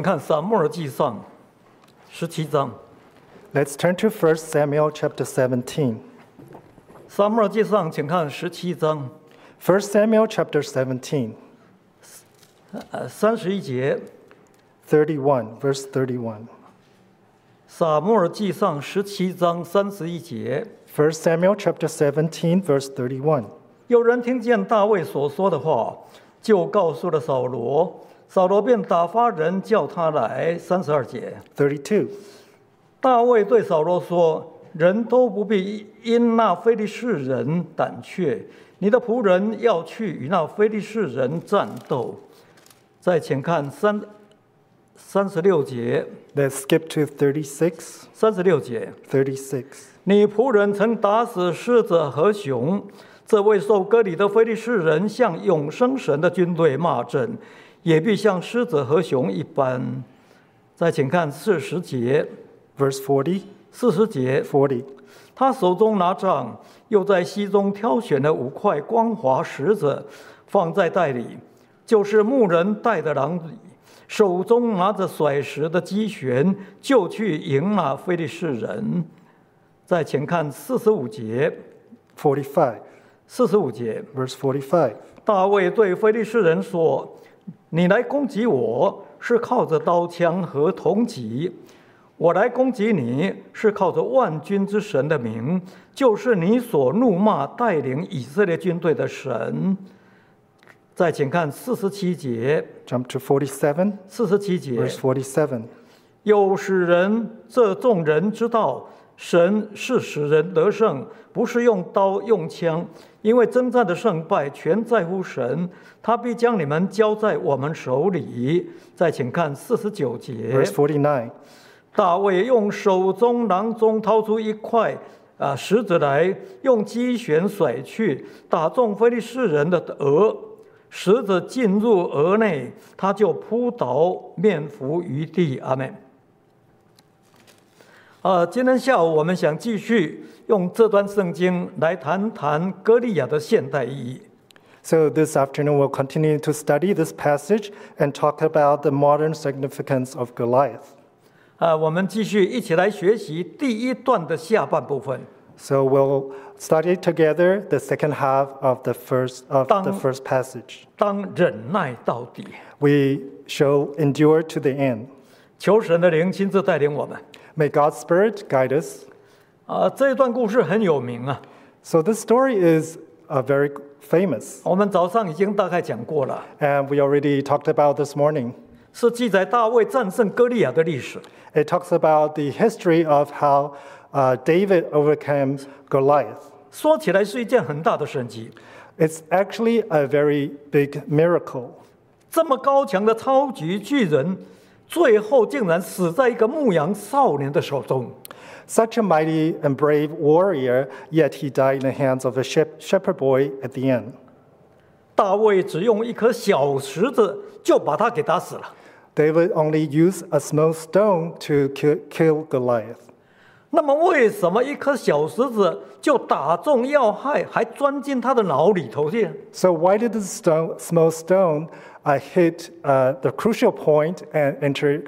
看撒母耳记上17章， Let's turn to 1 Samuel chapter 17. 撒母耳记上，请看17章 1 Samuel chapter 17, 31节。 31, verse 31. 撒母耳记上17章31节， 1 Samuel chapter 17, verse 31. 有人听见大卫所说的话，就告诉了扫罗，扫罗便打发人叫他来。32节， 32. 大卫对扫罗说：“人都不必因那非利士人胆怯，你的仆人要去与那非利士人战斗。”再请看36节， Let's skip to 36. 36节， 36. 你仆人曾打死狮子和熊，这位受割礼的非利士人向永生神的军队骂阵，也必像狮子和熊一般。再请看40节， Verse 40. 40节， 40. 他手中拿杖，又在溪中挑选了5块光滑石子，放在袋里，就是牧人带的囊里，手中拿着甩石的机旋，就去迎那非利士人。再请看45节， 45. 45节， Verse 45. 大卫对非利士人说：“你来攻击我，是靠着刀枪和铜戟；我来攻击你，是靠着万军之神的名，就是你所怒骂带领以色列军队的神。”再请看47节， Jump to 47. 47节， Verse 47. 又使人这众人知道，神是使人得胜，不是用刀用枪，因为征战的胜败全在乎神，他必将你们交在我们手里。再请看49节， Verse 49. 大卫用手中囊中掏出一块石子来，用机旋甩去，打中非利士人的额，石子进入额内，他就扑倒，面伏于地。阿们。今天下午我们想继续用这段圣经来谈谈歌利亚的现代意义。 So this afternoon we'll continue to study this passage and talk about the modern significance of Goliath. 我们继续一起来学习第一段的下半部分。 So we'll study together the second half of the first passage. 当忍耐到底， We shall endure to the end. 求神的灵亲自带领我们。 May God's Spirit guide us. 这一段故事很有名啊， So this story is very famous, 我们早上已经大概讲过了， and we already talked about this morning. 是记载大卫战胜歌利亚的历史。 It talks about the history of how David overcame Goliath. 说起来是一件很大的神迹， It's actually a very big miracle. 这么高强的超级巨人，最后竟然死在一个牧羊少年的手中。 Such a mighty and brave warrior, yet he died in the hands of a shepherd boy at the end. 大卫只用一颗小石子就把他给打死了。 David only used a small stone to kill Goliath. 那么为什么一颗小石子就打中要害，还钻进他的脑里头去？ So why did the small stone hit the crucial point and enter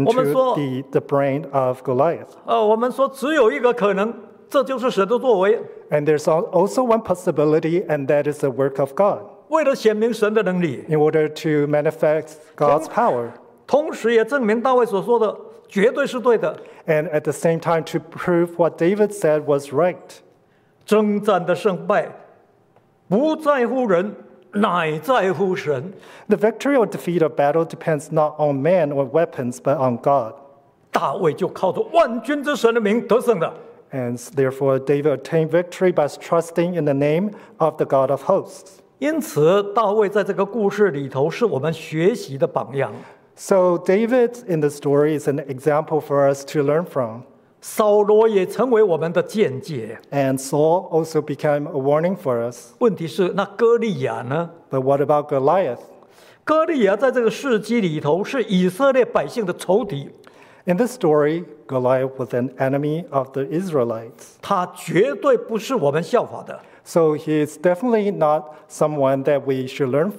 into the brain of Goliath? 我们说只有一个可能，这就是神的作为， And there's also one possibility, and that is the work of God, 为了显明神的能力， in order to manifest God's power, 同时也证明大卫所说的绝对是对的。 and at the same time to prove what David said was right. 征战的胜败不在乎人，乃在乎神。 The victory or defeat of battle depends not on man or weapons, but on God. 大卫就靠着万军之神的名得胜了。 And therefore, David attained victory by trusting in the name of the God of hosts. 因此，大卫在这个故事里头是我们学习的榜样。 So David in the story is an example for us to learn from. 扫罗也成为我们的见解。 And Saul also became a warning for us. 问题是，那歌利亚呢？ But what about Goliath? 歌利亚在这个事迹里头是以色列百姓的仇敌， In this story, Goliath was an enemy of the Israelites. 他绝对不是我们效法的。 So he is definitely not someone that we should learn from.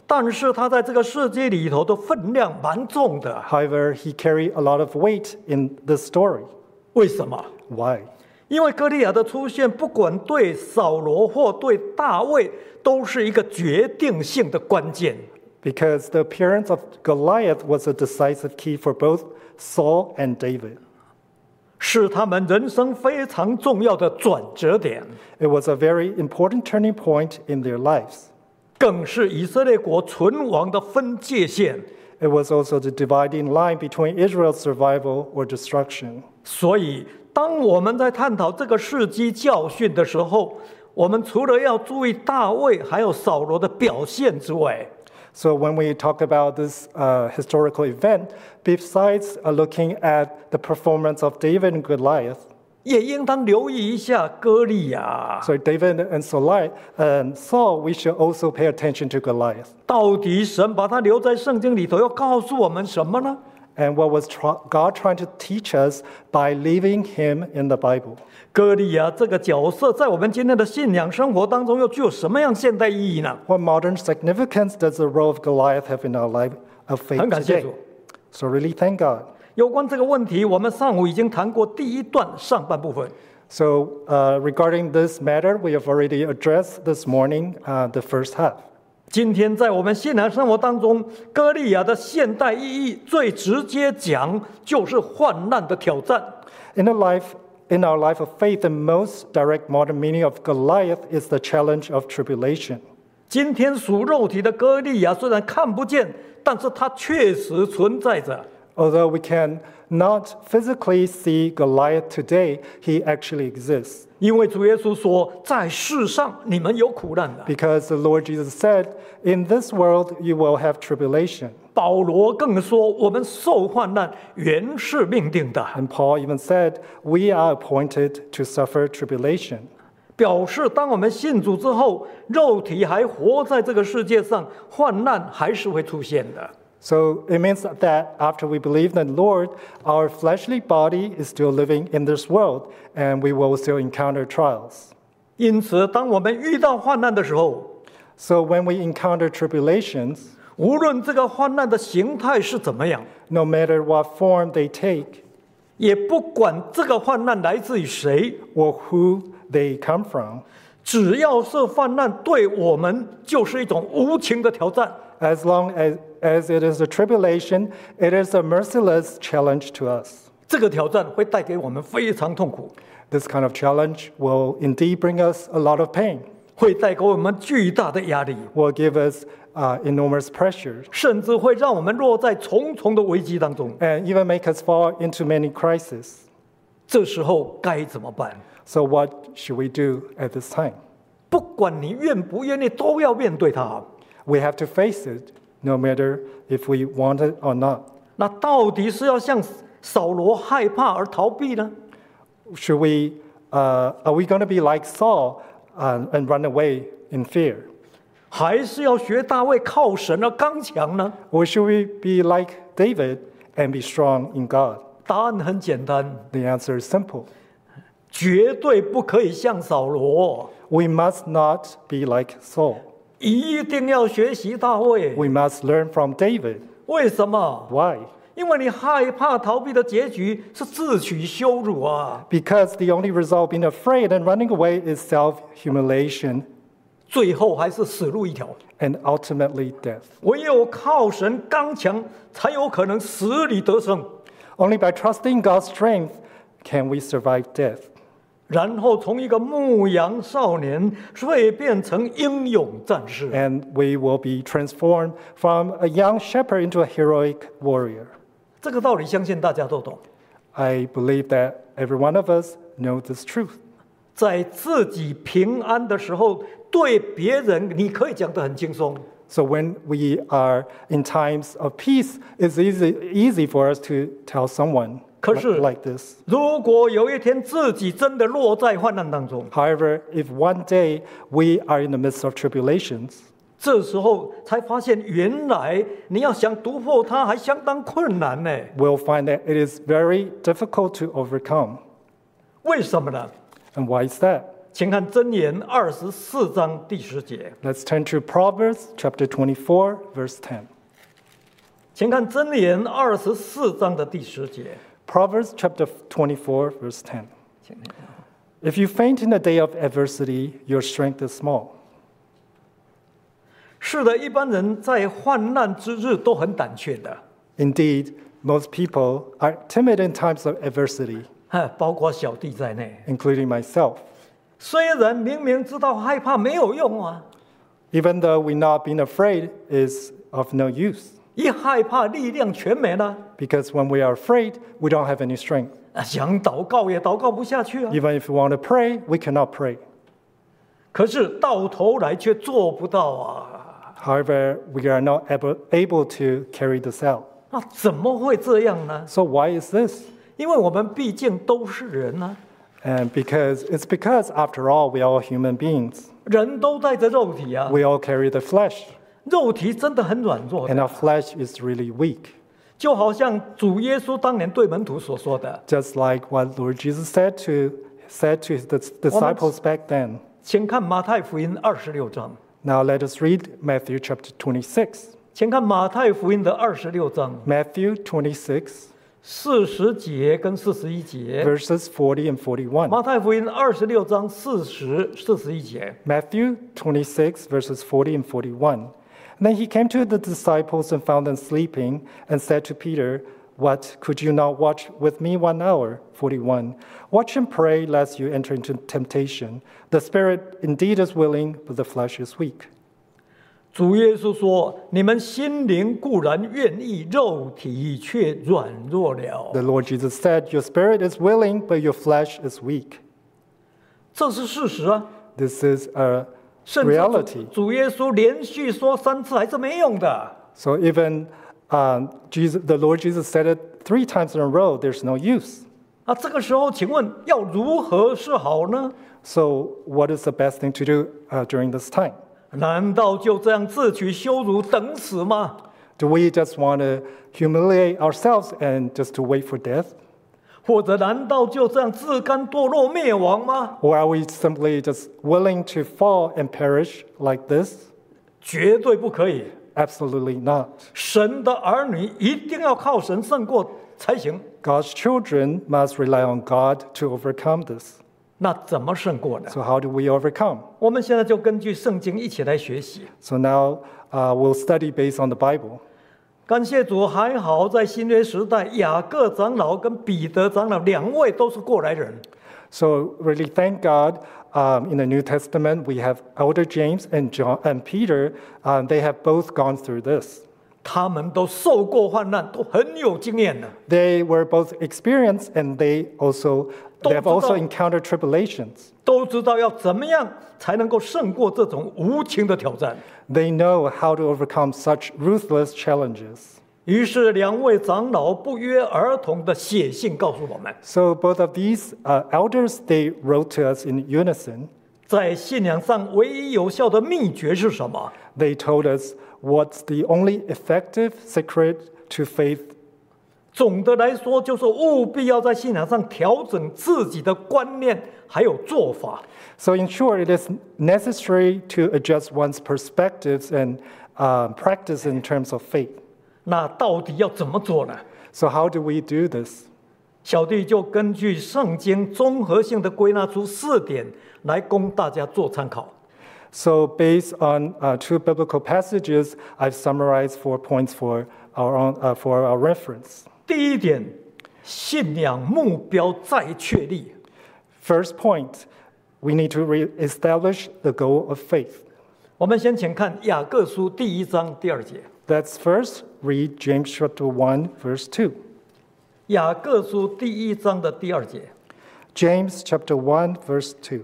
但是他在这个世界里头的分量蛮重的。 However, he carried a lot of weight in this story. 为什么？ Why? 因为歌利亚的出现，不管对扫罗或对大卫，都是一个决定性的关键。 Because the appearance of Goliath was a decisive key for both Saul and David. 是他们人生非常重要的转折点。 It was a very important turning point in their lives. 更是以色列国存亡的分界线。 It was also the dividing line between Israel's survival or destruction. 所以，当我们在探讨这个事迹教训的时候，我们除了要注意大卫还有扫罗的表现之外， So when we talk about this historical event, besides looking at the performance of David and Goliath, 也应当留意一下歌利亚。 so David and Saul, we should also pay attention to Goliath. 到底神把他留在圣经里头，要告诉我们什么呢？ And what was God trying to teach us by leaving him in the Bible? 歌利亚这个角色在我们今天的信仰生活当中又具有什么样现代意义呢？ What modern significance does the role of Goliath have in our life of faith 很感谢 today? 主。 So really thank God. 有关这个问题，我们上午已经谈过第一段上半部分。 So regarding this matter, we have already addressed this morning the first half. 今天在我们信仰生活当中，歌利亚的现代意义最直接讲就是患难的挑战。 In our life of faith, the most direct modern meaning of Goliath is the challenge of tribulation. 今天属肉体的歌利亚虽然看不见，但是它确实存在着。 Although we can not physically see Goliath today, he actually exists. 因为主耶稣说，在世上你们有苦难的。 Because the Lord Jesus said, in this world you will have tribulation. 保罗更说，我们受患难原是命定的， And Paul even said, we are appointed to suffer tribulation. 表示当我们信主之后，肉体还活在这个世界上，患难还是会出现的。 So it means that after we believe in the Lord, our fleshly body is still living in this world, and we will still encounter trials. 因此，当我们遇到患难的时候， So when we encounter tribulations, 无论这个患难的形态是怎么样， no matter what form they take 也不管这个患难来自于谁， or who they come from, 只要是患难，对我们就是一种无情的挑战。 as long as it is a tribulation, it is a merciless challenge to us. 这个挑战会带给我们非常痛苦， This kind of challenge will indeed bring us a lot of pain, 会带给我们巨大的压力， will give us enormous pressure, 甚至会让我们落在重重的危机当中。 and even make us fall into many crises. 这时候该怎么办？ So what should we do at this time? 不管你愿不愿意，都要面对它。 We have to face it, no matter if we want it or not. 那到底是要像扫罗害怕而逃避呢？ Are we going to be like Saul and run away in fear? 还是要学大卫靠神而刚强呢？ Or should we be like David and be strong in God? 答案很简单， The answer is simple. 绝对不可以像扫罗， We must not be like Saul. 一定要学习大卫。 We must learn from David. 为什么？ Why? 因为你害怕逃避的结局是自取羞辱啊！ Because the only result being afraid and running away is self-humiliation 最后还是死路一条。 and ultimately death. 唯有靠神刚强，才有可能死里得生。 Only by trusting God's strength can we survive death. 然后从一个牧羊少年蜕变成英勇战士。 And we will be transformed from a young shepherd into a heroic warrior. 这个道理相信大家都懂。 I believe that every one of us know this truth. 在自己平安的时候，对别人你可以讲得很轻松。 So when we are in times of peace, it's easy for us to tell someone 可是 like this. 如果有一天自己真的落在患难当中， However, if one day we are in the midst of tribulations, 这时候才发现原来你要想突破它还相当困难呢。 we'll find that it is very difficult to overcome. 为什么呢？ And why is that? 请看箴言24章第10节。 Let's turn to Proverbs chapter 24, verse 10. 请看箴言24章的第10节。 Proverbs chapter 24, verse 10. If you faint in the day of adversity, your strength is small. 是的，一般人在患难之日都很胆怯的， Indeed, most people are timid in times of adversity, 包括小弟在内。 including myself. 虽然明明知道害怕没有用啊， Even though we not being afraid is of no use, 一害怕力量全没了， because when we are afraid, we don't have any strength. 想祷告也祷告不下去啊。 Even if we want to pray, we cannot pray. 可是到头来却做不到啊， However, we are not able to carry this out. 那怎么会这样呢？ So why is this? 因为我们毕竟都是人啊， And because after all, we are all human beings. 人都带着肉体啊， We all carry the flesh, 肉体真的很软弱 and 的， our flesh is really weak. 就好像主耶稣当年对门徒所说的。 Just like what Lord Jesus said to his disciples back then. 请看马太福音26章， Now let us read Matthew chapter 26. 请看马太福音的26章 Matthew 26, 40节跟41节。 verses 40 and 41. 马太福音26章40、41节。 Matthew 26, verses 40 and 41. And then he came to the disciples and found them sleeping and said to Peter, What, could you not watch with me 1 hour? 41. Watch and pray lest you enter into temptation. The spirit indeed is willing, but the flesh is weak. 主耶稣说：“你们心灵固然愿意，肉体却软弱了。 The Lord Jesus said, Your spirit is willing, but your flesh is weak. ” 这是事实啊！ This is a 甚至 reality. 主耶稣连续说3次还是没用的。 So even the Lord Jesus said it 3 times in a row, there's no use. 那这个时候，请问要如何是好呢？ So what is the best thing to do during this time? 难道就这样自取羞辱等死吗？ Do we just want to humiliate ourselves and just to wait for death? 或者难道就这样自甘堕落灭亡吗？ Or are we simply just willing to fall and perish like this? 绝对不可以！ Absolutely not. 神的儿女一定要靠神胜过才行。 God's children must rely on God to overcome this. 那怎么胜过呢？ So how do we overcome? 我们现在就根据圣经一起来学习。 So now we'll study based on the Bible. 感谢主，还好在新约时代，雅各长老跟彼得长老2位都是过来人。 So really thank God in the New Testament we have Elder James and John and Peter. They have both gone through this. 他们都受过患难，都很有经验的。 They were both experienced and they have also encountered tribulations. 都知道要怎么样才能够胜过这种无情的挑战。 They know how to overcome such ruthless challenges. 于是2位长老不约而同的写信告诉我们， So both of these elders, they wrote to us in unison. 在信仰上唯一有效的秘诀是什么？ They told us what's the only effective secret to faith. 总的来说，就是务必要在信仰上调整自己的观念还有做法。 So in short, it is necessary to adjust one's perspectives and practice in terms of faith. 那到底要怎么做呢？ So how do we do this? 小弟就根据圣经综合性的归纳出4点来供大家做参考。 So based on 2 biblical passages, I've summarized 4 points for our reference. 第一点，信仰目标再确立。 First point, we need to reestablish the goal of faith. 我们先请看雅各书第1章第2节。 Let's first read James chapter 1, verse 2. 雅各书第1章的第2节。 James chapter 1, verse 2.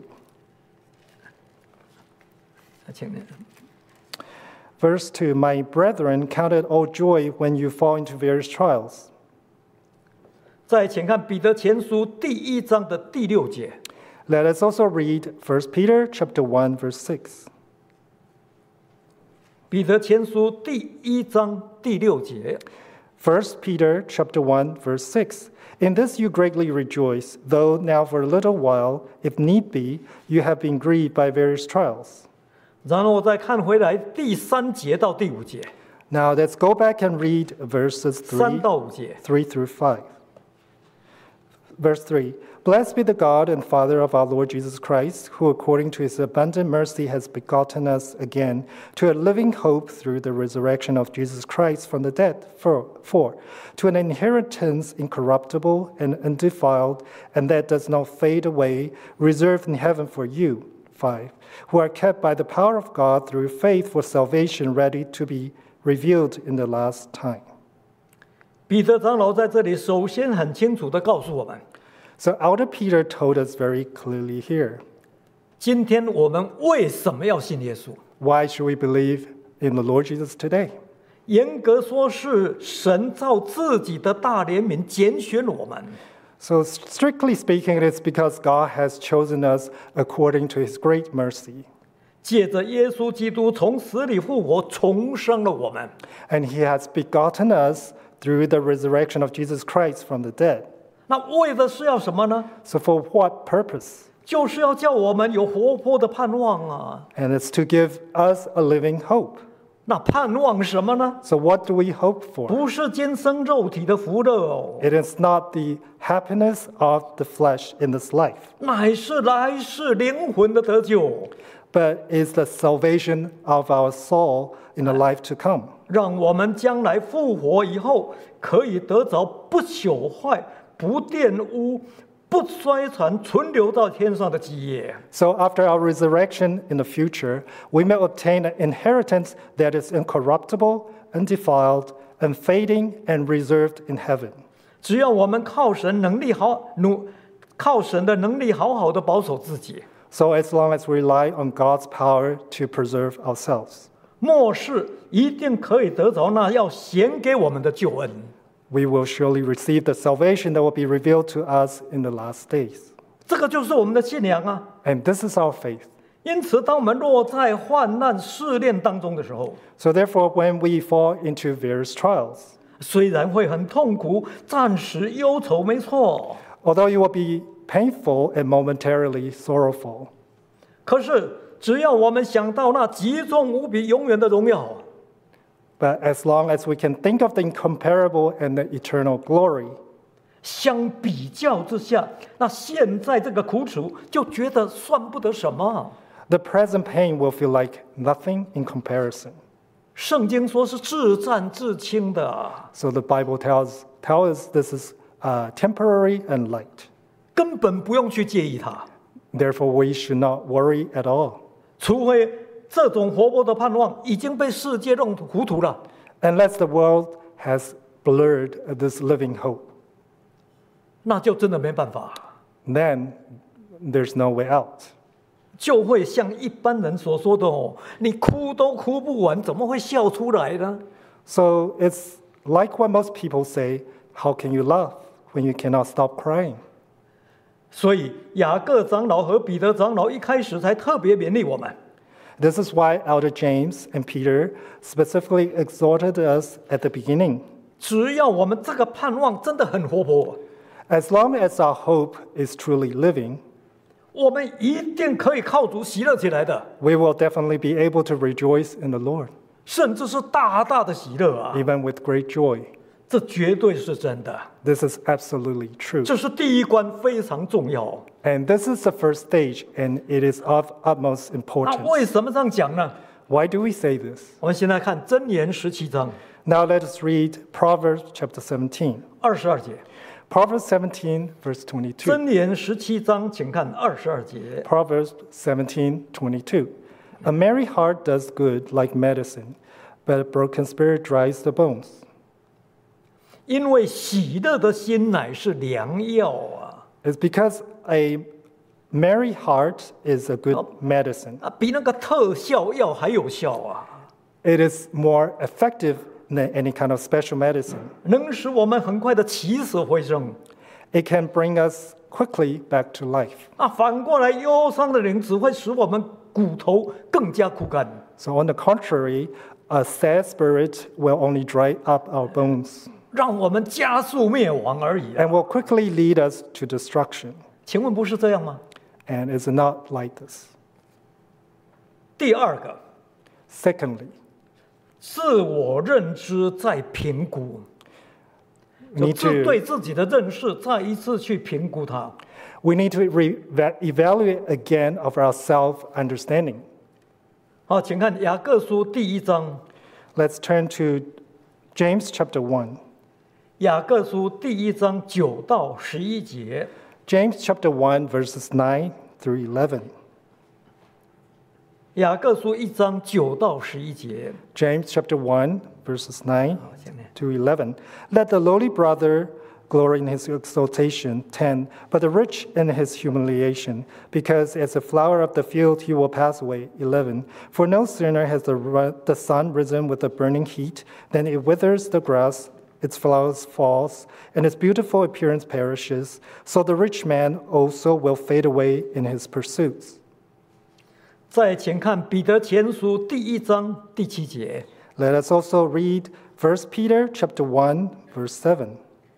请您。 Verse 2, My brethren, count it all joy when you fall into various trials. 再请看彼得前书第1章的第6节。 Let us also read 1 Peter chapter 1, verse 6. 彼得前书第1章第6节。 1 Peter chapter 1, verse 6. In this you greatly rejoice, though now for a little while, if need be, you have been grieved by various trials. 然后我再看回来第3节到第5节， Now let's go back and read verses 3到5节。 3 through 5. Verse 3. Blessed be the God and Father of our Lord Jesus Christ, who according to his abundant mercy has begotten us again to a living hope through the resurrection of Jesus Christ from the dead, to an inheritance incorruptible and undefiled, and that does not fade away, reserved in heaven for you, 5, who are kept by the power of God through faith for salvation ready to be revealed in the last time. 彼得长老在这里首先很清楚地告诉我们， So Elder Peter told us very clearly here, 今天我们为什么要信耶稣？ why should we believe in the Lord Jesus today? 严格说是神照自己的大怜悯拣选我们， So strictly speaking, it's because God has chosen us according to his great mercy. 借着耶稣基督从死里复活，重生了我们。 And he has begotten us through the resurrection of Jesus Christ from the dead. 那为的是要什么呢？ So for what purpose? 就是要叫我们有活泼的盼望啊！ And it's to give us a living hope. 那盼望什么呢？ So what do we hope for? 不是今生肉体的福乐哦， It is not the happiness of the flesh in this life, 乃是来世灵魂的得救， but is the salvation of our soul in the life to come. 让我们将来复活以后，可以得着不朽坏、不玷污、不衰残、存留到天上的基业。 So after our resurrection in the future, we may obtain an inheritance that is incorruptible, undefiled, unfading, and reserved in heaven. 只要我们靠神能力靠神的能力好好的保守自己， So as long as we rely on God's power to preserve ourselves, 末世一定可以得着那要显给我们的救恩。 we will surely receive the salvation that will be revealed to us in the last days. 这个就是我们的信仰啊！ And this is our faith. 因此，当我们落在患难试炼当中的时候， So therefore, when we fall into various trials, 虽然会很痛苦，暂时忧愁，没错， although it will be painful and momentarily sorrowful, 可是只要我们想到那极重无比、永远的荣耀， but as long as we can think of the incomparable and the eternal glory, 相比较之下，那现在这个苦楚就觉得算不得什么。 the present pain will feel like nothing in comparison. 圣经说是至暂至轻的， So the Bible tells us this is temporary and light. 根本不用去介意它， Therefore, we should not worry at all, 除非这种活泼的盼望已经被世界弄糊涂了。 unless the world has blurred this living hope. 那就真的没办法， Then there's no way out. 就会像一般人所说的哦，你哭都哭不完，怎么会笑出来呢？ So it's like what most people say, how can you laugh when you cannot stop crying? 所以雅各长老和彼得长老一开始才特别勉励我们， This is why Elder James and Peter specifically exhorted us at the beginning. 只要我们这个盼望真的很活泼， As long as our hope is truly living, 我们一定可以靠主喜乐起来的， we will definitely be able to rejoice in the Lord, 甚至是大大的喜乐啊！ even with great joy. 这绝对是真的， This is absolutely true. 这是第一关，非常重要。 And this is the first stage, and it is of utmost 那 importance. 为什么这样讲呢？ Why do we say this? 我们先来看箴言17章 Now let us read Proverbs chapter 17. 22节。 Proverbs 17, verse 22. 箴言17章，请看22节。 Proverbs 17:22. A merry heart does good like medicine, but a broken spirit dries the bones. 因为喜乐的心乃是良药啊！ It's because a merry heart is a good medicine. 比那个特效药还有效啊！ It is more effective than any kind of special medicine. 能使我们很快的起死回生。 It can bring us quickly back to life. 反过来，忧伤的灵只会使我们骨头更加枯干。 So on the contrary, a sad spirit will only dry up our bones. 让我们加速灭亡而已。 and will quickly lead us to destruction. 请问不是这样吗？ And it's not like this. 第二个， Secondly, 自我认知再评估， we need 对 to, 自己的认识再一次去评估它。 we need to evaluate again of our self-understanding. 好，请看雅各书第1章， Let's turn to James chapter 1. 雅各书第1章9到11节。 James chapter 1, verses 9 through 11. 雅各书1章9到11节。 James chapter 1, verses 9 好，前面 to 11. Let the lowly brother glory in his exaltation, 10. But the rich in his humiliation, because as a flower of the field he will pass away, 11. For no sooner has the sun risen with a burning heat, than it withers the grass, its flowers falls, and its beautiful appearance perishes. So the rich man also will fade away in his pursuits. 再请看彼得前书第1章第7节。 Let us also read 1 Peter chapter 1, verse 7.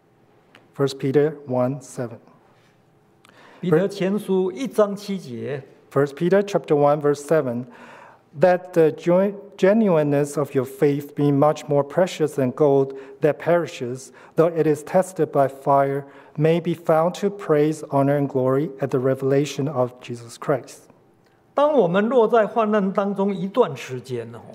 1 Peter 1, 7. 彼得前书1章7节。 1 Peter chapter 1, verse 7. That the genuineness of your faith be much more precious than gold that perishes, though it is tested by fire, may be found to praise, honor, and glory at the revelation of Jesus Christ. 当我们落在患难当中一段时间哦，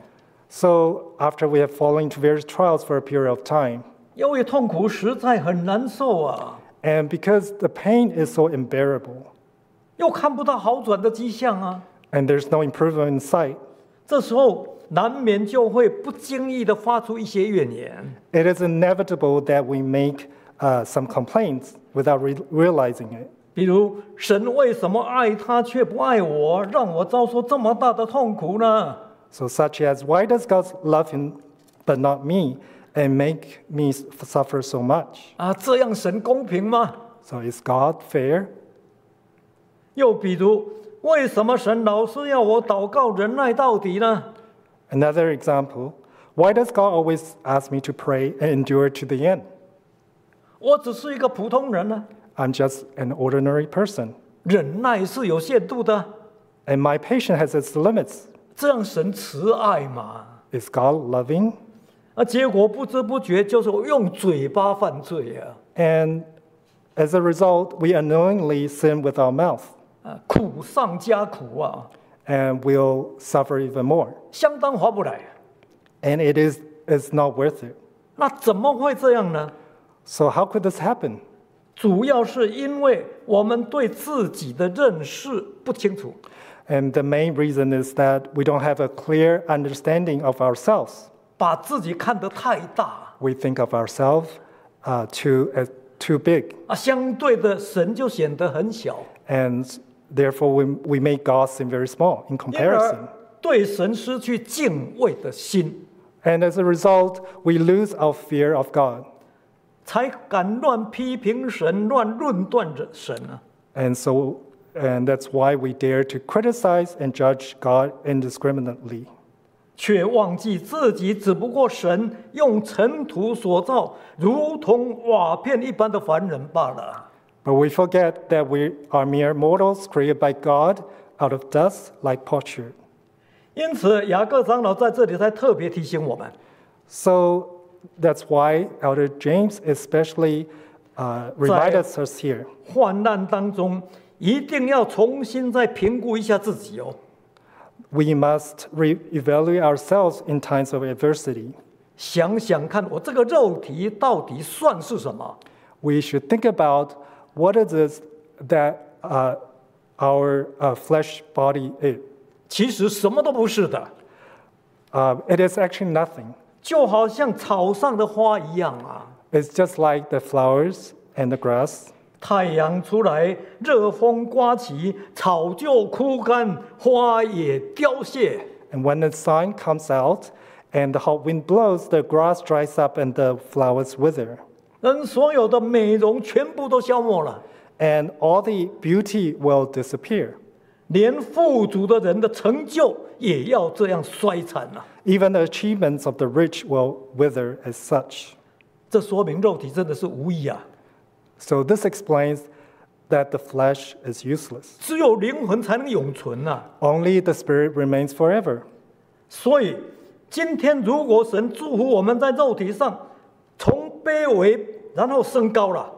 So after we have fallen into various trials for a period of time, 因为痛苦实在很难受啊， and because the pain is so unbearable, 又看不到好转的迹象啊， and there's no improvement in sight, 这时候难免就会不经意的发出一些怨言。 it is inevitable that we make some complaints without realizing it. 比如，神为什么爱他却不爱我，让我遭受这么大的痛苦呢？ So such as, why does God love him but not me, and make me suffer so much? 啊，这样神公平吗？ So is God fair? 又比如，为什么神老是要我祷告忍耐到底呢？ Another example, why does God always ask me to pray and endure to the end? 我只是一个普通人呢， I'm just an ordinary person, 忍耐是有限度的， and my patience has its limits. 这样神慈爱嘛？ Is God loving? 啊，结果不知不觉就是用嘴巴犯罪啊！ And as a result, we unknowingly sin with our mouth, 啊，苦上加苦啊， and we'll suffer even more. 相当划不来。 And it is not worth it. 那怎么会这样呢？ So how could this happen? 主要是因为我们对自己的认识不清楚。 And the main reason is that we don't have a clear understanding of ourselves. 把自己看得太大 We think of ourselves too big, 啊，相对的神就显得很小， and therefore we make God seem very small in 因而 comparison. 对神失去敬畏的心， And as a result, we lose our fear of God. 才敢乱批评神、乱论断着神啊。 And that's why we dare to criticize and judge God indiscriminately. 却忘记自己只不过神用尘土所造，如同瓦片一般的凡人罢了。 But we forget that we are mere mortals created by God out of dust like potsherd. 因此，雅各长老在这里才特别提醒我们， So that's why Elder James especially reminded us here. 患难当中一定要重新再评估一下自己哦。 We must evaluate ourselves in times of adversity. 想想看，我这个肉体到底算是什么？ We should think about what it is that our flesh body is. 其实什么都不是的， It is actually nothing. 就好像草上的花一样啊。 It's just like the flowers and the grass. 太阳出来，热风刮起，草就枯干，花也凋谢。 And when the sun comes out and the hot wind blows, the grass dries up and the flowers wither. 人所有的美容全部都消没了， And all the beauty will disappear. 连富足的人的成就也要这样衰残了。 Even the achievements of the rich will wither as such. 这说明肉体真的是无益啊！ So this explains that the flesh is useless. 只有灵魂才能永存啊！ Only the spirit remains forever. 所以今天如果神祝福我们在肉体上从卑微然后升高了，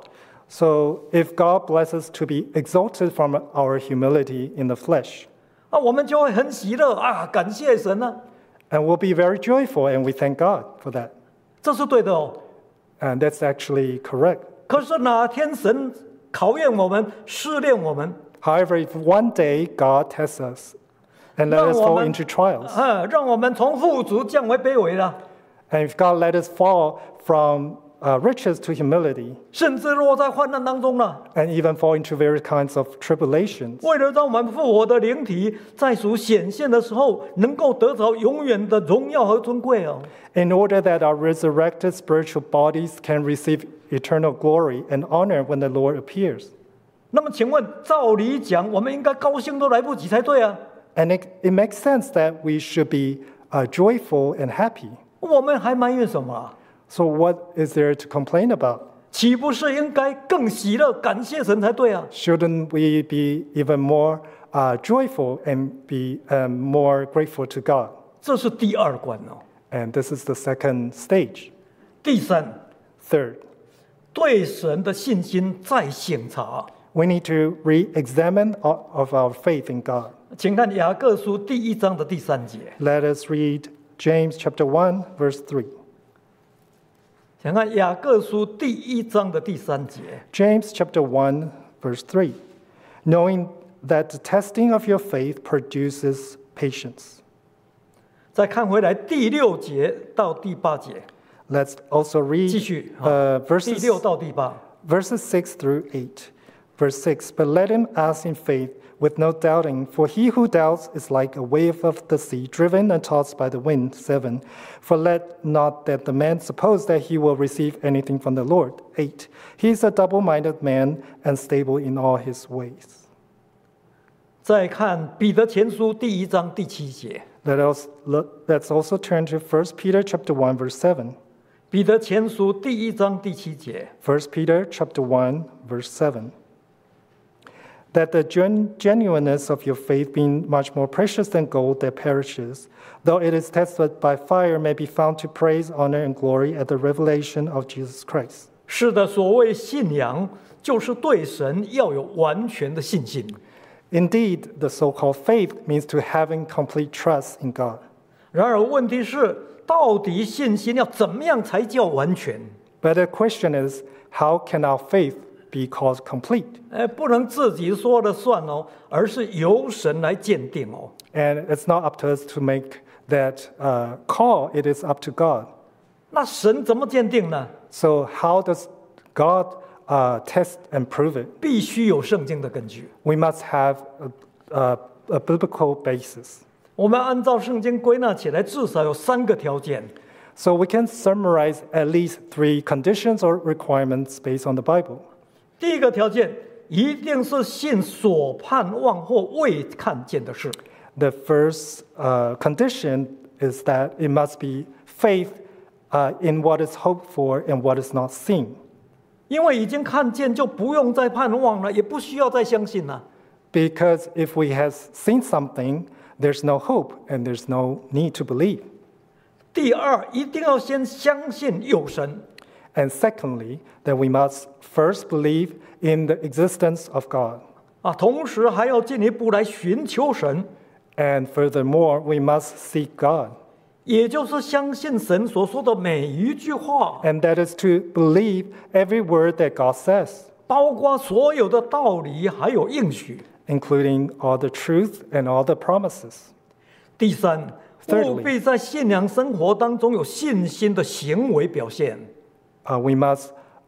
So if God blesses to be exalted from our humility in the flesh, 那我们就会很喜乐啊，感谢神啊！ and we'll be very joyful, and we thank God for that. 这是对的哦。 And that's actually correct. 可是哪天神考验我们、试炼我们， However, if one day God tests us and let us fall into trials, 让我们从富足降为卑微了， and if God let us fall from riches to humility, 甚至落在患难当中了， and even fall into various kinds of tribulations, 为了让我们复活的灵体在主显现的时候，能够得着永远的荣耀和尊贵哦。 in order that our resurrected spiritual bodies can receive eternal glory and honor when the Lord appears. 那么，请问，照理讲，我们应该高兴都来不及才对啊。 And it makes sense that we should be joyful and happy. 我们还埋怨什么啊？ So what is there to complain about? 岂不是应该更喜乐、感谢神才对啊？ Shouldn't we be even more joyful and be more grateful to God? 这是第二关哦。 And this is the second stage. 第三， Third, 对神的信心再省察。 we need to re-examine of our faith in God. 请看雅各书第1章的第3节。 Let us read James chapter 1, verse 3. 请看雅各书第1章的第3节。 James chapter 1, verse 3. Knowing that the testing of your faith produces patience. 再看回来第6节到第8节， Let's also read 继续，第 verses 6到第8。 Verses 6 through 8. Verse 6, but let him ask in faith with no doubting, for he who doubts is like a wave of the sea, driven and tossed by the wind. 7, for let not that the man suppose that he will receive anything from the Lord. 8, he is a double-minded man and stable in all his ways. 再看彼得前书第1章第7节， Let's also turn to 1 Peter chapter 1, verse 7. 彼得前书第1章第7节， 1 Peter chapter 1, verse 7. That the genuineness of your faith, being much more precious than gold that perishes, though it is tested by fire, may be found to praise, honor, and glory at the revelation of Jesus Christ. 是的，所谓信仰，就是对神要有完全的信心。 Indeed, the so-called faith means to having complete trust in God. 然而问题是，到底信心要怎么样才叫完全？ But the question is, how can our faith be called complete? 不能自己说了算哦，而是由神来鉴定哦。 And it's not up to us to make that call, it is up to God. 那神怎么鉴定呢？ So how does God test and prove it? 必须有圣经的根据。 We must have a biblical basis. 我们按照圣经归纳起来，至少有3个条件。 So we can summarize at least 3 conditions or requirements based on the Bible. 第一个条件，一定是信所盼望或未看见的事。 The first condition is that it must be faith in what is hoped for and what is not seen. 因为已经看见，就不用再盼望了，也不需要再相信了。 Because if we have seen something, there's no hope and there's no need to believe. 第二，一定要先相信有神。 And secondly, that we must first believe in the existence of God. 同时还要进一步来寻求神， And furthermore, we must seek God. 也就是相信神所说的每一句话， And that is to believe every word that God says, 包括所有的道理还有应许。 including all the truth and all the promises. 第三， Thirdly 务必在信仰生活当中有信心的行为表现。 We must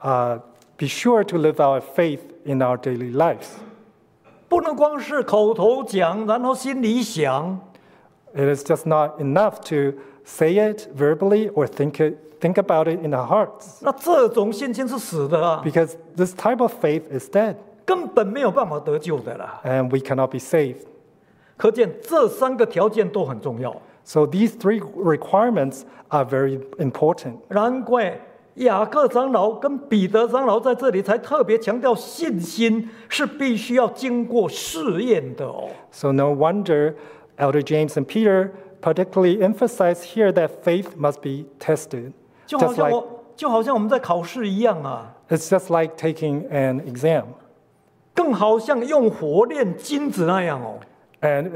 be sure to live our faith in our daily lives. 不能光是口头讲，然后心里想。 It is just not enough to say it verbally or think about it in our hearts, 那这种信心是死的啊， because this type of faith is dead 根本没有办法得救的啦。 and we cannot be saved. 可见这3个条件都很重要， So these 3 requirements are very important. 难怪雅各长老跟彼得长老在这里才特别强调，信心是必须要经过试验的哦。 So no wonder Elder James and Peter particularly emphasize here that faith must be tested. 就好 Just 像 like, 就好像我们在考试一样啊， it's just like taking an exam. 更好像用火炼金子那样哦。 And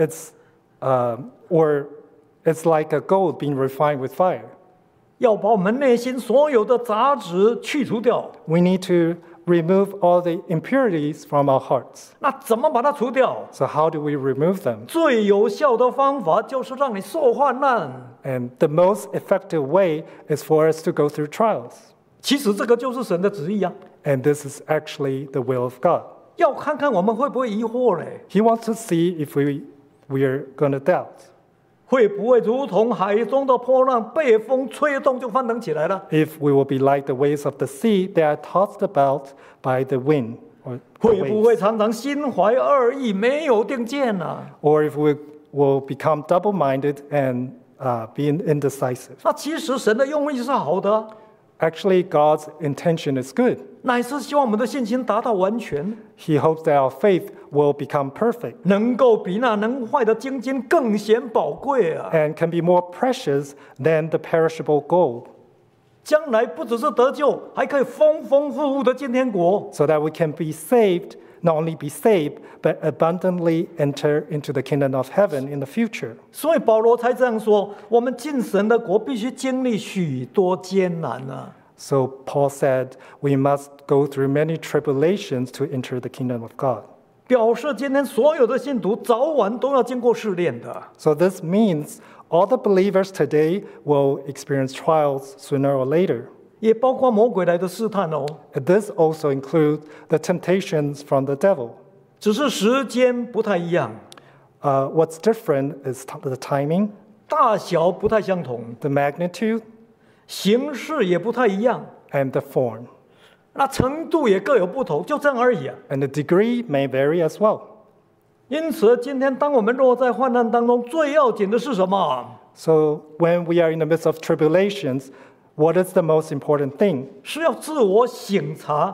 or it's like a gold being refined with fire. 要把我们内心所有的杂质去除掉。 We need to remove all the impurities from our hearts. 那怎么把它除掉？ So how do we remove them? 最有效的方法就是让你受患难。 And the most effective way is for us to go through trials. 其实这个就是神的旨意啊。 And this is actually the will of God. 要看看我们会不会疑惑嘞？ He wants to see if we are going to doubt. 会不会如同海中的波浪，被风吹动就翻腾起来了？ If we will be like the waves of the sea that are tossed about by the wind or 会 the 不会 waves. 常常心怀二意，没有定见呢？ Or if we will become double-minded and be indecisive. 那其实神的用意是好的啊， Actually, God's intention is good. 乃是希望我们的信心达到完全， He hopes that our faith will become perfect 能够比那能坏的精金更显宝贵啊！ and can be more precious than the perishable gold, 将来不只是得救，还可以丰丰富富的进天国。 so that we can be saved, not only be saved, but abundantly enter into the kingdom of heaven in the future. 所以保罗才这样说：我们进神的国，必须经历许多艰难啊！ So Paul said, we must go through many tribulations to enter the kingdom of God. 表示今天所有的信徒早晚都要经过试炼的。 So this means all the believers today will experience trials sooner or later. 也包括魔鬼来的试探哦， And this also includes the temptations from the devil. 只是时间不太一样， What's different is the timing, 大小不太相同， the magnitude, 形式也不太一样， and the form. 那程度也各有不同，就这样而已啊。 And the degree may vary as well. 因此，今天当我们落在患难当中，最要紧的是什么？ So when we are in the midst of tribulations, what is the most important thing? 是要自我省察，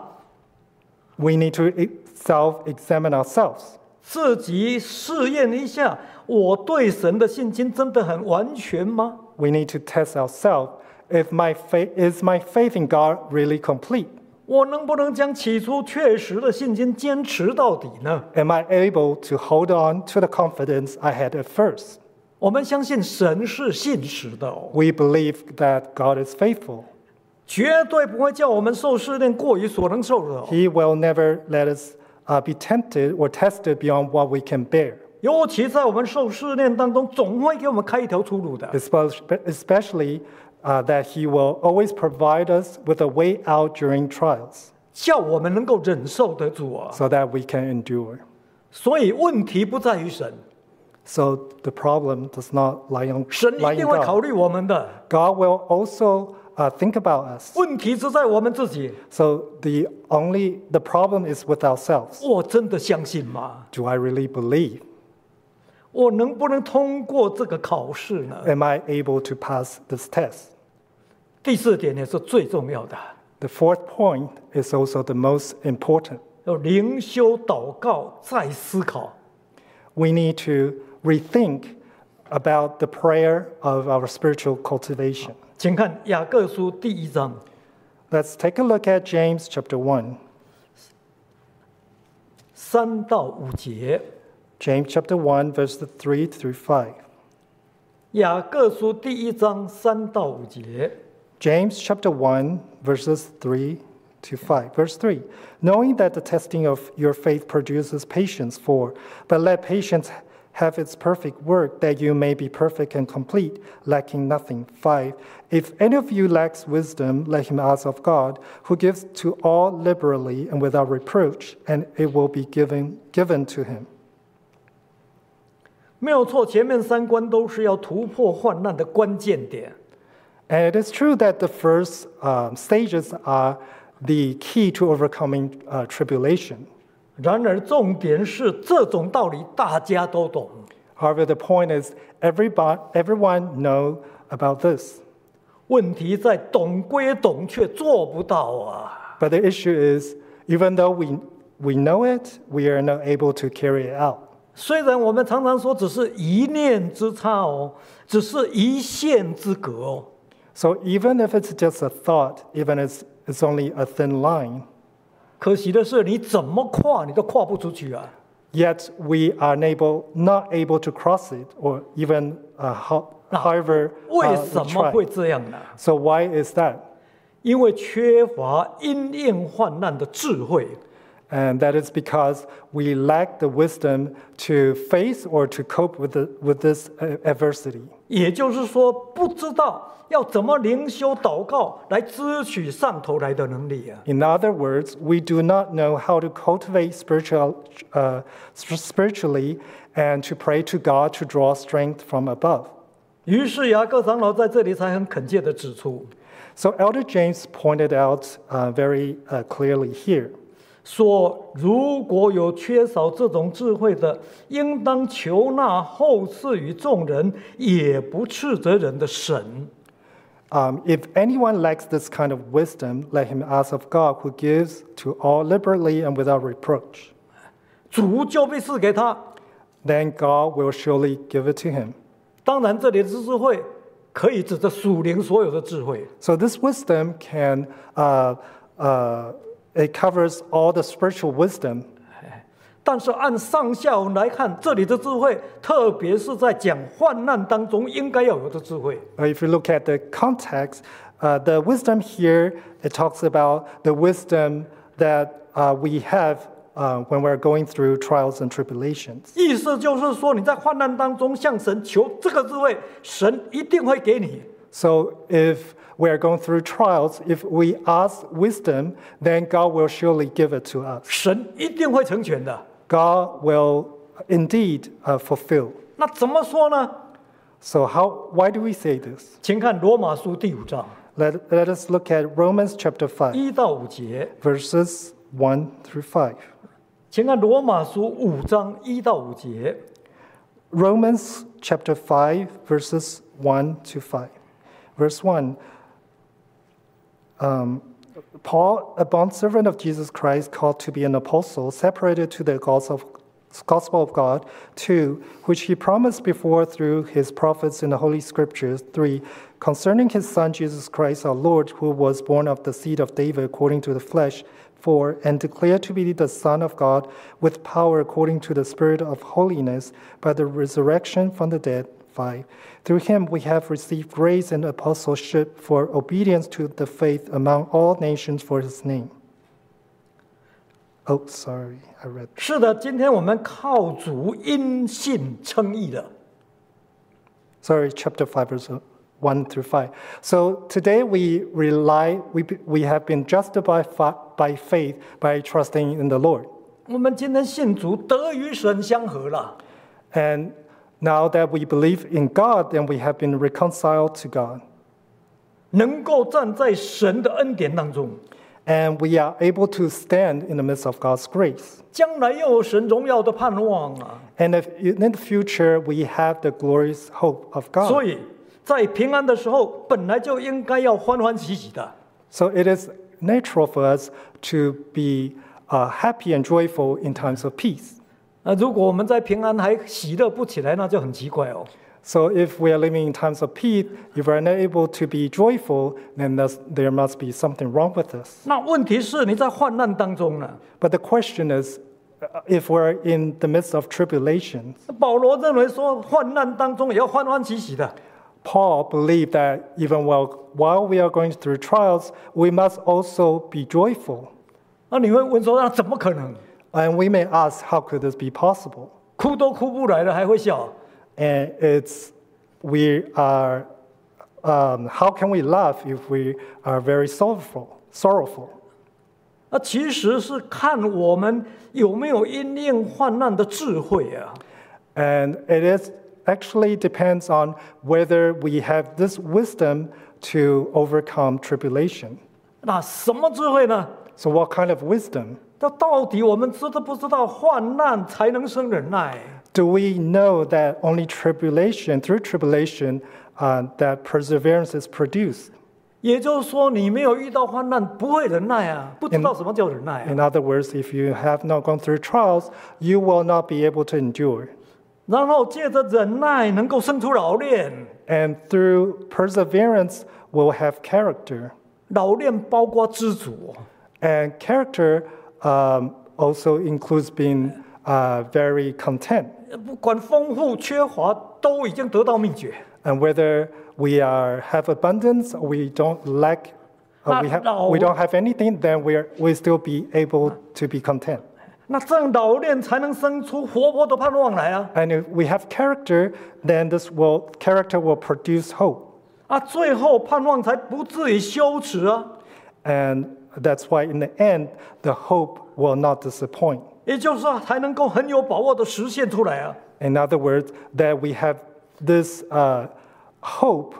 We need to self-examine ourselves. 自己试验一下，我对神的信心真的很完全吗？ We need to test ourselves if is my faith in God really complete? 我能不能将起初确实的信心坚持到底呢？ Am I able to hold on to the confidence I had at first? 我们相信神是信实的哦， We believe that God is faithful. 绝对不会叫我们受试炼过于所能受的哦。 He will never let us be tempted or tested beyond what we can bear, 尤其在我们受试炼当中，总会给我们开一条出路的。 especially that He will always provide us with a way out during trials 叫我们能够忍受得住啊。 so that we can endure. 所以问题不在于神， So the problem does not lie 神一 in 定会考 God. 虑我们的。 God will also think about us. 问题只在我们自己。 So the problem is with ourselves. 我真的相信吗？ Do I really believe? 我能不能通过这个考试呢？ Am I able to pass this test? 第四点也是最重要的， The fourth point is also the most important. 要灵修、祷告，再思考。 We need to rethink about the prayer of our spiritual cultivation. 请看雅各书第1章 Let's take a look at James chapter 1. 3到5节。 James chapter 1, verses 3 through 5. 雅各书第1章3到5节。 James chapter 1, verses 3 to 5. Verse 3. Knowing that the testing of your faith produces patience, but let patience have its perfect work, that you may be perfect and complete, lacking nothing. 5. If any of you lacks wisdom, let him ask of God, who gives to all liberally and without reproach, and it will be given to him. 没有错，前面3关都是要突破患难的关键点。 And it is true that the first stages are the key to overcoming tribulation. 然而，重点是这种道理大家都懂。 However, the point is everyone know about this. 问题在懂归懂，却做不到啊。 But the issue is, even though we know it, we are not able to carry it out. 虽然我们常常说只是一念之差哦，只是一线之隔哦， So even if it's just a thought, even if it's only a thin line, 可惜的是，你怎么跨你都跨不出去啊。 yet we are not able to cross it, or even however 为 we 什么 try. 会这样呢？ So why is that? 因为缺乏因应患难的智慧。 And that is because we lack the wisdom to face or to cope with this adversity. 也就是说，不知道要怎么灵修祷告来支取上头来的能力啊。 In other words, we do not know how to cultivate spiritually and to pray to God to draw strength from above. 于是雅各长老在这里才很恳切地指出， So Elder James pointed out very clearly here. 说如果有缺少这种智慧的，应当求那后赐予众人，也不斥责人的神。 If anyone lacks this kind of wisdom, let him ask of God, who gives to all liberally and without reproach. 主就必赐给他。 Then God will surely give it to him. 当然，这里的智慧可以指着属灵所有的智慧。 So this wisdom it covers all the spiritual wisdom. 但是按上下文来看，这里的智慧，特别是在讲患难当中应该要有的智慧。 If you look at the context, the wisdom here, it talks about the wisdom that we have when we're going through trials and tribulations. 意思就是说，你在患难当中向神求这个智慧，神一定会给你。 So if we're going through trials, if we ask wisdom, then God will surely give it to us. 神一定会成全的。 God will indeed fulfill. 那怎么说呢？ So why do we say this? 请看罗马书第5章 Let us look at Romans chapter 5, 1到5节。 verses 1 through 5. 请看罗马书5章1到5节。 Romans chapter 5, verses 1 to 5. Verse 1, Paul, a bondservant of Jesus Christ, called to be an apostle, separated to the gospel of God, 2, which he promised before through his prophets in the Holy Scriptures, 3, concerning his Son Jesus Christ our Lord, who was born of the seed of David according to the flesh, 4, and declared to be the Son of God with power according to the Spirit of holiness by the resurrection from the dead, 5. Through him we have received grace and apostleship for obedience to the faith among all nations for his name. Oh, sorry, I read. 是的，今天我们靠主因信称义了。 Sorry, chapter 5, verse 1 through 5. So today we have been justified by faith by trusting in the Lord. 我们今天信主，得与神相合了。 And now that we believe in God, then we have been reconciled to God. 能够站在神的恩典当中， And we are able to stand in the midst of God's grace. 将来又有神荣耀的盼望啊！ And if in the future, we have the glorious hope of 所 God. 以在平安的时候，本来就应该要欢欢喜喜的。 So it is natural for us to be happy and joyful in times of peace. 如果我们在平安还喜乐不起来，那就很奇怪哦。 So if we are living in times of peace, if we are not able to be joyful, then there must be something wrong with us. 那问题是你在患难当中呢？ But the question is, if we're in the midst of tribulations, 保罗认为说，患难当中也要欢欢喜喜的。 Paul believed that even while we are going through trials, we must also be joyful. 那你会问说，那怎么可能？ And we may ask, how could this be possible? 哭都哭不来了，还会笑？ And how can we laugh if we are very sorrowful? 那其实是看我们有没有因应患难的智慧啊。 And it actually depends on whether we have this wisdom to overcome tribulation. 那什么智慧呢？ So what kind of wisdom? 那到底我们知道不知道患难才能生忍耐？ Do we know that only through tribulation, that perseverance is produced. 也就是说，你没有遇到患难，不会忍耐啊，不知道什么叫忍耐啊。 In other words, if you have not gone through trials, you will not be able to endure. 然后借着忍耐，能够生出老练。 And through perseverance, we'll have character. 老练包括知足， And character also includes being very content. 不管丰富缺乏，都已经得到秘诀。 And whether we have abundance or we don't lack, we don't have anything, then we still be able to be content. 那这样老练才能生出活泼的盼望来啊！ And if we have character, then character will produce hope. 啊，最后盼望才不至于羞耻啊！ And that's why in the end, the hope will not disappoint. 也就是说，才能够很有把握的实现出来啊！ In other words, that we have this hope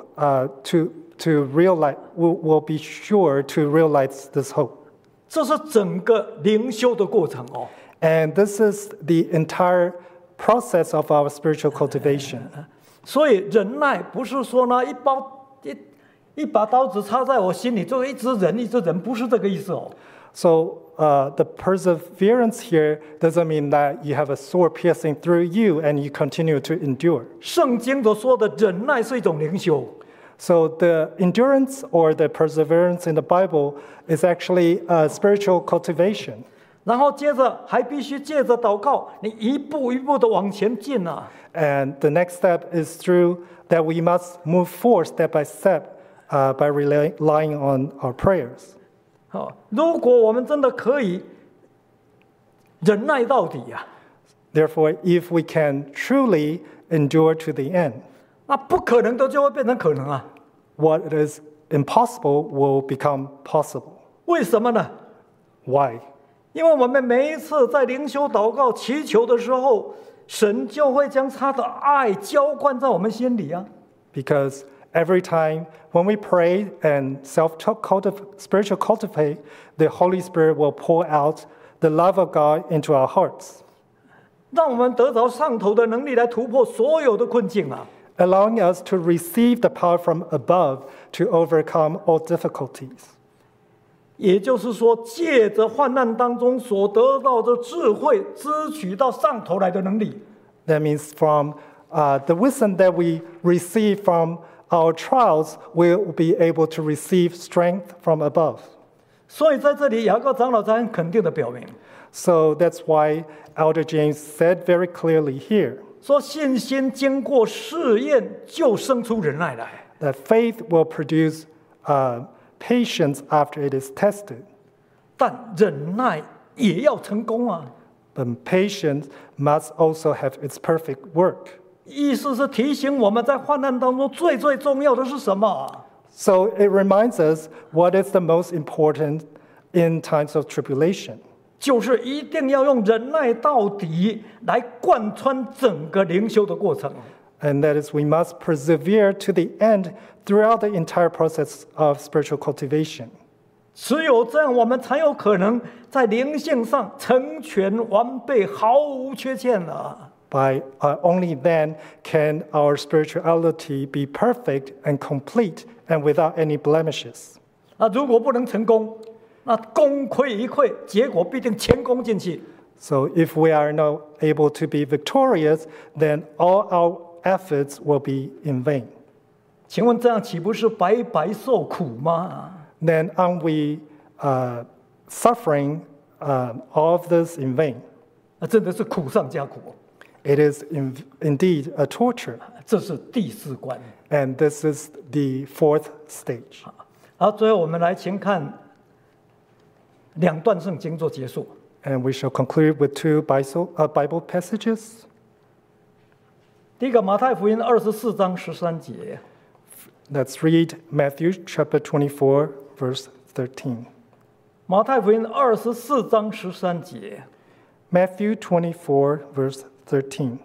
to realize, we'll be sure to realize this hope. 这是整个灵修的过程哦。 And this is the entire process of our spiritual cultivation. 所以忍耐不是说呢一把刀子插在我心里，就一直忍，不是这个意思哦。 So the perseverance here doesn't mean that you have a sword piercing through you and you continue to endure. 圣经所说的忍耐是一种灵修， So the endurance or the perseverance in the Bible is actually a spiritual cultivation. 然后接着还必须借着祷告，你一步一步的往前进啊。 And the next step is through that we must move forward step by step by relying on our prayers. 好，如果我们真的可以忍耐到底呀、 Therefore, if we can truly endure to the end, 那不可能的就会变成可能啊。 what is impossible will become possible. 为什么呢？ Why? 因为我们每一次在灵修祷告祈求的时候，神就会将他的爱浇灌在我们心里啊。 Because every time when we pray and spiritual cultivate, the Holy Spirit will pour out the love of God into our hearts, 让我们得着上头的能力来突破所有的困境啊！ allowing us to receive the power from above to overcome all difficulties. 也就是说，借着患难当中所得到的智慧，支取到上头来的能力。 That means from the wisdom that we receive from our trials, we'll be able to receive strength from above. 所以在这里，雅各长老才很肯定的表明， So that's why Elder James said very clearly here 说信心经过试验，就生出忍耐来。 that faith will produce patience after it is tested. 但忍耐也要成功啊！ But patience must also have its perfect work. 意思是提醒我们在患难当中最重要的是什么啊？ So it reminds us what is the most important in times of tribulation. 就是一定要用忍耐到底来贯穿整个灵修的过程。 And that is, we must persevere to the end throughout the entire process of spiritual cultivation. 只有这样，我们才有可能在灵性上成全完备，毫无缺陷了。 By only then can our spirituality be perfect and complete and without any blemishes. 那如果不能成功，那功亏一篑，结果必定前功尽弃。 So if we are not able to be victorious, then all our efforts will be in vain. 请问这样岂不是白白受苦吗？ Then aren't we suffering all of this in vain? 那真的是苦上加苦。 It is indeed a torture. 这是第四关。 And this is the fourth stage. 好，最后我们来请看两段圣经做结束。 And we shall conclude with two Bible passages. 第一个，马太福音24章13节。 Let's read Matthew chapter 24, verse 13. 马太福音24章13节。 Matthew 24, verse 13.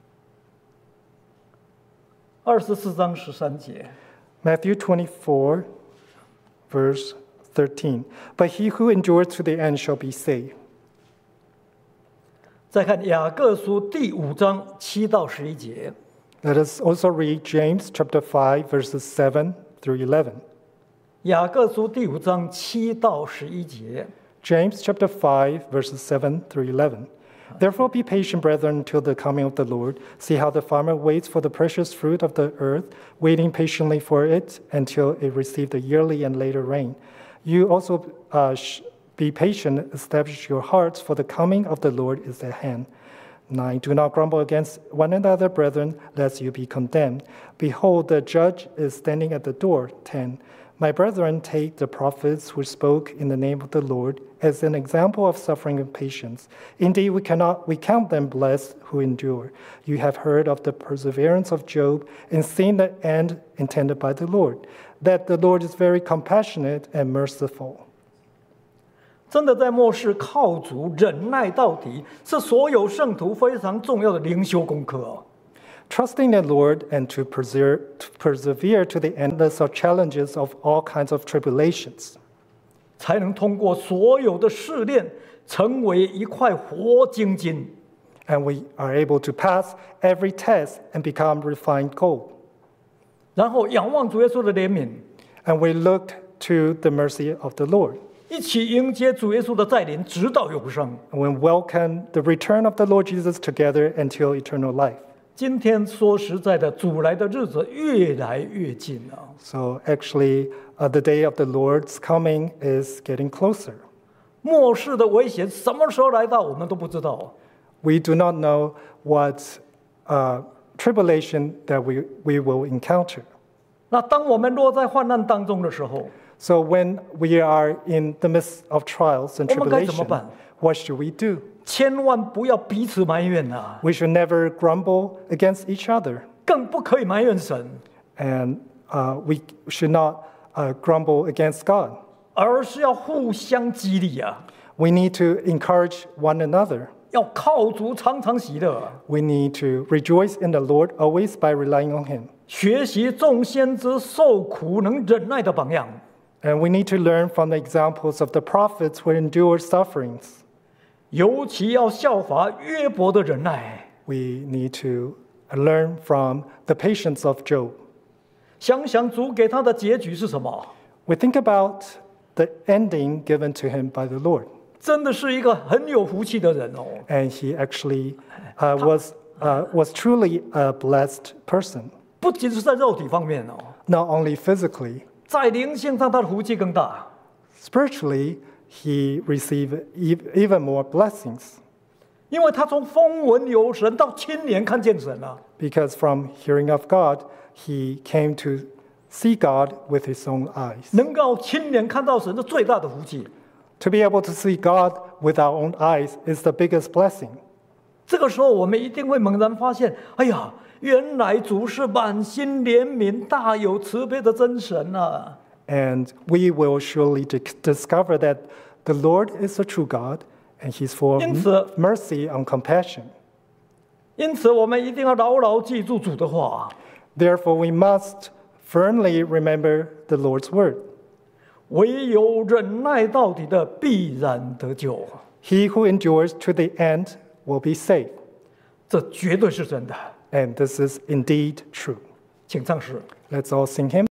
24章13节。 Matthew 24, verse 13. But he who endures to the end shall be saved. 再看雅各书第5章7到11节。 Let us also read James chapter 5, verses 7 through 11. 雅各书第5章7到11节。 James chapter 5, verses 7 through 11. Therefore be patient, brethren, until the coming of the Lord. See how the farmer waits for the precious fruit of the earth, waiting patiently for it until it receive the yearly and later rain. You also be patient, establish your hearts, for the coming of the Lord is at hand. 9. Do not grumble against one another, brethren, lest you be condemned. Behold, the judge is standing at the door. 10. My brethren, take the prophets who spoke in the name of the Lord as an example of suffering and patience. Indeed, we count them blessed who endure. You have heard of the perseverance of Job and seen the end intended by the Lord, that the Lord is very compassionate and merciful. 真的在末世靠主忍耐到底，是所有圣徒非常重要的灵修功课哦。 Trusting the Lord and to persevere to the endless of challenges of all kinds of tribulations. 才能通过所有的试炼，成为一块活精金。 And we are able to pass every test and become refined gold. 然后仰望主耶稣的怜悯， And we looked to the mercy of the Lord. 一起迎接主耶稣的再临，直到永生。 And we welcome the return of the Lord Jesus together until eternal life. 今天说实在的，主来的日子越来越近了。 So actually, the day of the Lord's coming is getting closer. 末世的危险什么时候来到，我们都不知道。 We do not know what tribulation that we will encounter. 那当我们落在患难当中的时候， So when we are in the midst of trials and 我们该怎么 tribulation, 办？ what should we do? 千万不要彼此埋怨呐、 We should never grumble against each other, 更不可以埋怨神， and we should not grumble against God. 而是要互相激励啊！ We need to encourage one another. 要靠主常常喜乐， We need to rejoice in the Lord always by relying on Him. 学习众先知受苦能忍耐的榜样， And we need to learn from the examples of the prophets who endure sufferings. 尤其要效法约伯的忍耐。 We need to learn from the patience of Job. 想想主给他的结局是什么？ We think about the ending given to him by the Lord. 真的是一个很有福气的人哦。 And he actually was truly a blessed person, 不仅是在肉体方面哦， not only physically. 在灵性上他的福气更大， Spiritually, he received even more blessings 因为他从风闻有神到亲眼看见神了。 because from hearing of God, he came to see God with his own eyes. 能够亲眼看到神是最大的福气。 To be able to see God with our own eyes is the biggest blessing. 这个时候，我们一定会猛然发现，哎呀，原来主是满心怜悯、大有慈悲的真神啊！ And we will surely discover that the Lord is a true God and he's full of 因此， mercy and compassion. 因此，我们一定要牢牢记住主的话。 Therefore, we must firmly remember the Lord's word. 唯有忍耐到底的，必然得救。 He who endures to the end will be saved. 这绝对是真的。 And this is indeed true. 请唱诗。 Let's all sing him.